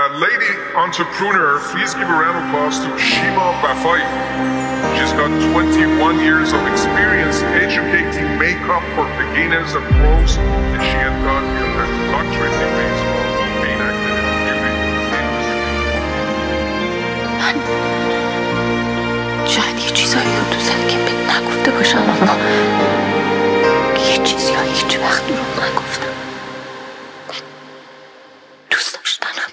lady entrepreneur, please give a round of applause to Shima Bafai. She's got 21 years of experience educating makeup for beginners and pros, and she has got her doctorate degrees from being active in the beauty industry. من شاید یه چیزایی رو تو زندگیم بهت نگفته باشم، اما یه چیزی ها هیچ وقت دروغ نگفتم. دوست داشتنم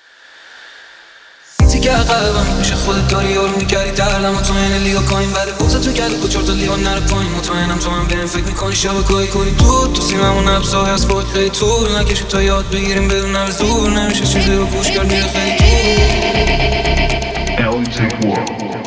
که قلبم میشه خودت داری یارو میکردی دردم و تو این لیگا کاین بعد بوزه تو کردی با 4 تا لیوان نره پایین. مطمئنم تو من بهم فکر میکنی شبکه‌ای کنی تو سیممون نبضای از فوت خیلی طول نکشید تا یاد بگیریم بدون هر زور نمیشه چیزی رو گوش کرد میره خیلی طول.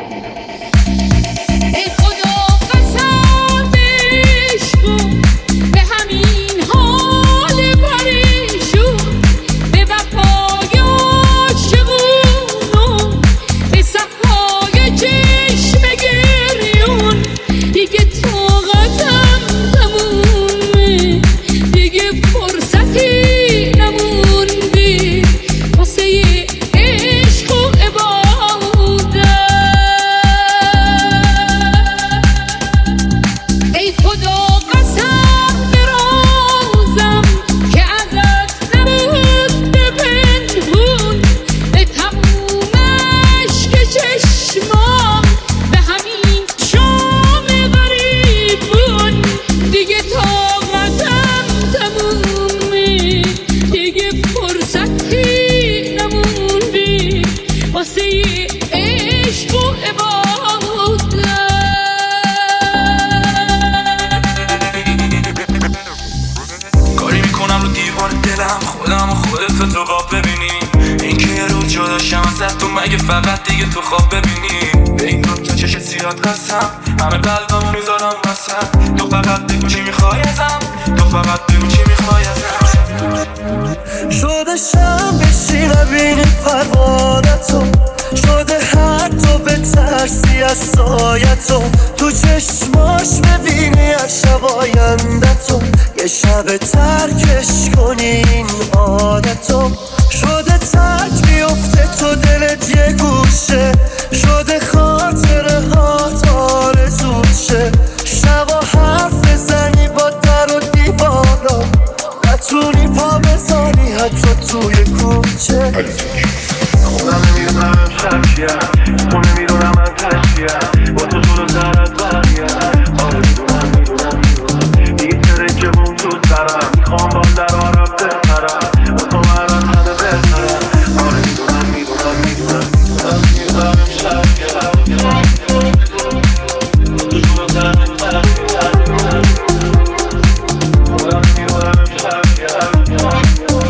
فقط دیگه تو خواب ببینی به این تو چش سیاد قسم همه قلبمو میذارم وسط تو فقط بگو چی میخوای ازم تو فقط بگو چی میخوای ازم شده شم بشی نبینی پروانتو شده حتی به ترسی از سایتو تو چشماش ببینی از شب آیندتو یه شب ترکش کنی این عادتو شده ترک بیفته تو دلت یه گوشه شده خاطره هات آرزوت شه شبا حرف بزنی با در و دیوارا نتونی پا بزنی حتی توی کوچه خودم نمیدونم شب چیه تو نمیدونم من تشکیم با تو جلو سرت برگم آره میدونم دیگه تره که بون تو سرم میخوام با در آراب بپرم با تو من همه بپرم آره میدونم شب چیه تو جلو سرت برگم خودم نمیدونم شب چیه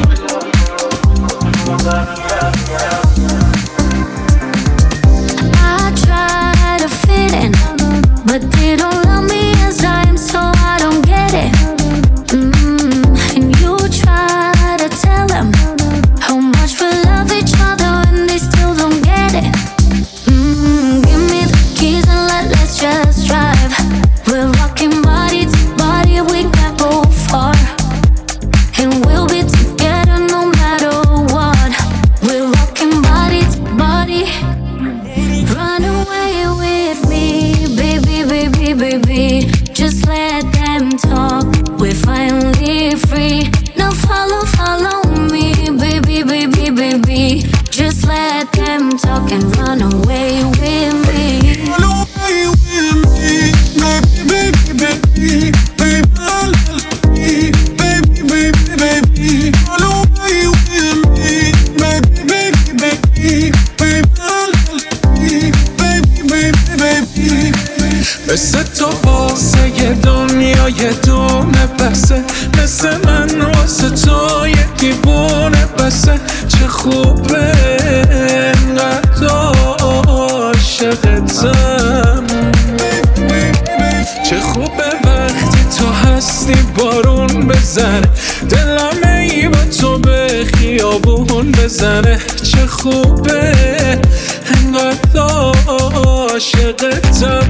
I try to fit in, but they don't love me as I am, so I don't get it. And you try to tell them how much we love each other, and they still don't get it. Give me the keys and let's just drive. We're rocking body to body, we can go far, and we'll be together no matter what. We're rocking body to body. Run away with me, baby, baby, baby. Just let them talk, we're finally free. Now follow me, baby, baby, baby. Just let them talk and run away with me. Run away with me, baby, baby, baby, baby, baby, baby. Run away with me, baby, baby, baby, baby, baby. مثل تو واسه یه دنیای دونه بسه مثل من واسه تو یه دیوونه بسه چه خوبه انقدر عاشقتم چه خوبه وقتی تو هستی بارون بزنه دلم ای با تو به خیابون بزنه چه خوبه انقدر عاشقتم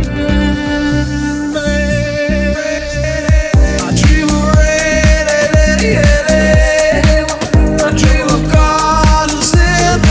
I dream of God who's in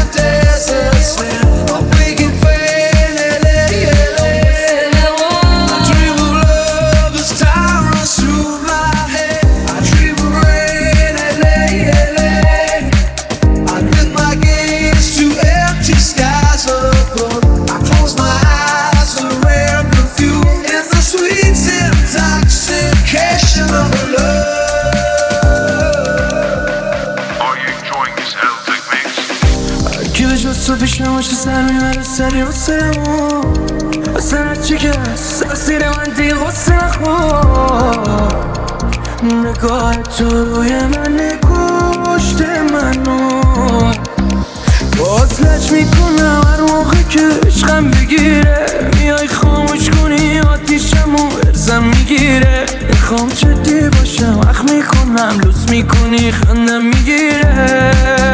شد صبح شماش سر میبره سری حسنمو اصلا چی که سرسیر من دیگه غصه نخور نگاه تو روی من نگوشت منو باز لج میکنم هر موقع که عشقم بگیره میای خاموش کنی آتیشمو ارزم میگیره میخوام جدی باشم اخ میکنم لوس میکنی خندم میگیره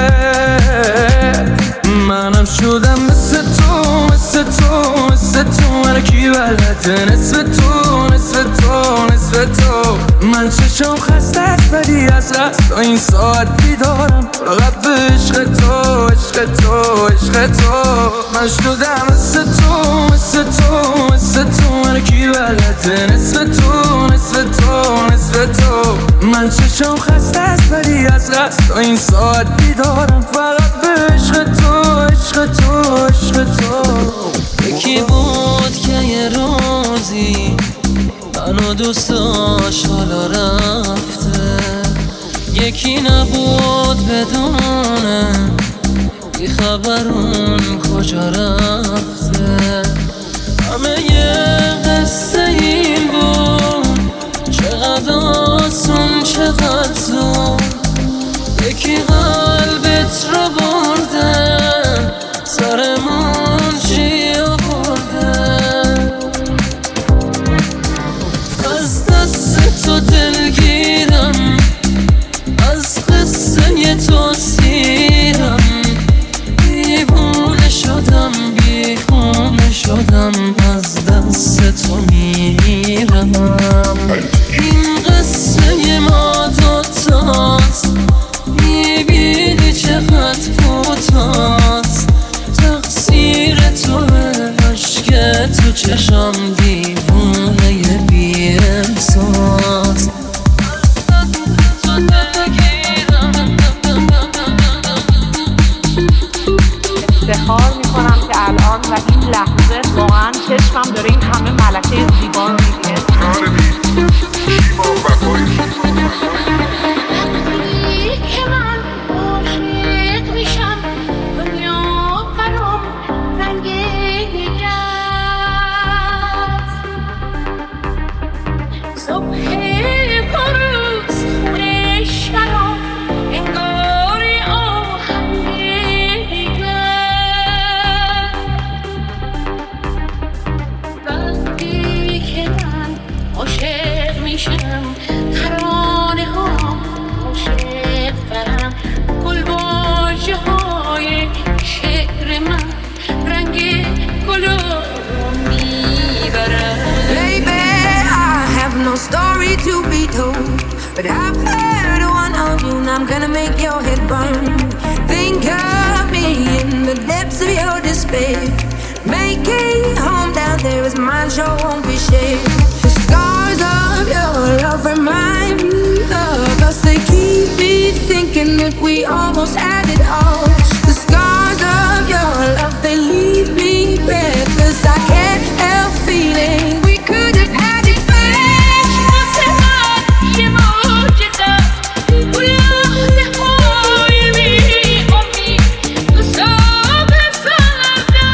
منم شدم مثل تو مثل تو مثل تو من کی بلده نصف تو نصف تو نصف تو من چشم خسته ولی از رست این ساعت بیدارم فقط به عشق تو عشق تو عشق تو من شدم مثل تو مثل تو مثل تو من کی بلده نصف تو نصف تو نصف تو من چشم خسته ولی از رست این ساعت بیدارم فقط به عشق تو عشق تو عشق تو یکی بود که یه روزی منو دوست داشت حالا رفته یکی نبود بدونه بی خبرون کجا رفته همه یه قصه این بود چقدر آسون چقدر زود یکی قلبت رو برده سرمون چی آورده از دست تو دلگیرم از قصه تو سیرم دیوونه شدم بیخونه شدم از دست تو میرم این قصه ما دوتاست میبینی چقدر کوتاست تقصیر تو عشق تو چشم دیوونه بی احساس افتخار میکنم که الان و این لحظه واقعا چشمم داره این همه ملکه زیبا رو میبینه شیما وفایی که من عاشق میشم دنیا برام رنگ دیگه است صبح پروز خونش برام انگار آهنگ دیگه وقتی که من عاشق میشم ترانه ها عاشق برم گلواژه های شعر من رنگ گل رو میبرم Baby, I have no story to be told, but I've heard one of you and I'm gonna make your head burn. Think of me in the depths of your despair. Making home down there is mine, sure won't be shared. The scars of your love remind me of us. They keep me thinking that we almost had it all. The scars of your love, they leave me breathless. I can't help feeling we could have had it back. واسه من یه معجزه‌ست گل‌های بی امید تو صبح سردم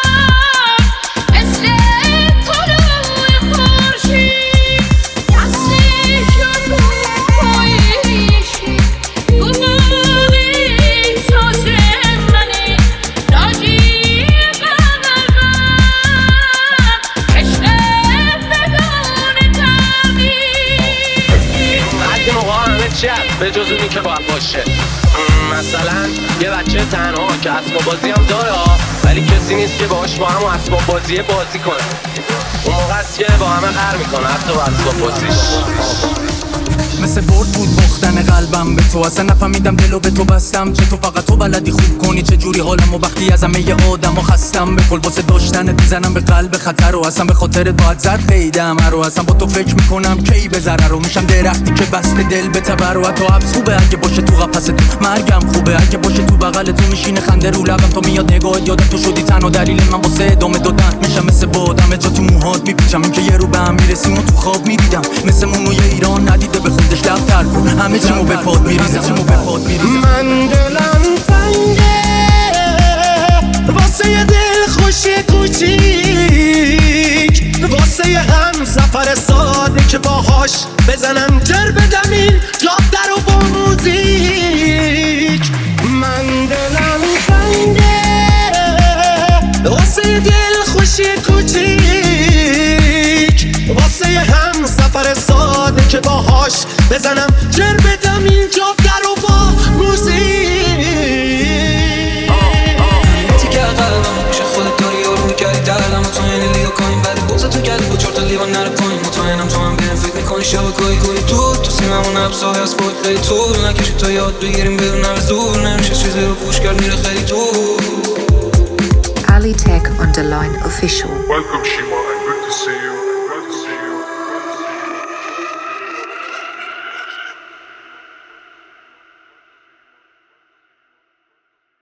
مثل طلوع خورشید دستشون پاییشی تو موقع احساس منی راجی قلبم عشق بدون تردید بعضی موقع همه چی هست به جز اونی که باید باشه مثلا یه بچه تنها که اسباب بازی هم داره ولی کسی نیست که باهاش با هم اسباب بازی کنه اون موقع است که با همه قهر میکنه حتی با اسباب بازیش مثل برد بود باختن قلبم به تو اصلا نفهمیدم دلو به تو بستم چه تو فقط تو بلدی خوب کنی چه جوری حالم و وقتی از همه آدم و خستم به کل واسه داشتنت میزنم به قلب خطر و اصلا به خاطرت باید زد قیدم رو اصلا با تو فکر میکنم کی به ضرر رو میشم درختی که بسته دل به تبر و حتی حبس خوبه اگه باشه تو قفس تو مرگم خوبه اگه باشه تو بغل تو میشینه خنده رو لبم تو میاد نگاهت یادم تو شدی تنها دلیل من واسه ادامه دادن میشم مثل بادم جا تو موهات میپیچم این که یه رو به هم میرسیم و تو خواب میدیدم مثل موی ایران ندیده به خودش دفتر کن همه چیمو به پاد میریزم من دلم تنگه بزنم جر بدم این جاب در و با موزیک. من دلم تنگه واسه دل خوشی کوچیک، واسه هم سفر ساده که باهاش بزنم جر بدم این جاب در و با موزیک. تیکه قلبم پیش خودت داری یارو میکردی دردم مطمئن لیو کنیم بعد بغزه تو گلی با 4 تا لیوان نره پایین. مطمئنم تو هم بهم فکر میکنی شب گاهی کنی تو سیممون نبسای از فوق خیلی طول نکشی تا یاد بگیریم بدون هم زور نمیشه چیزی رو پوش کرد میره خیلی تو. Ali Tech _ official. Welcome, Shima.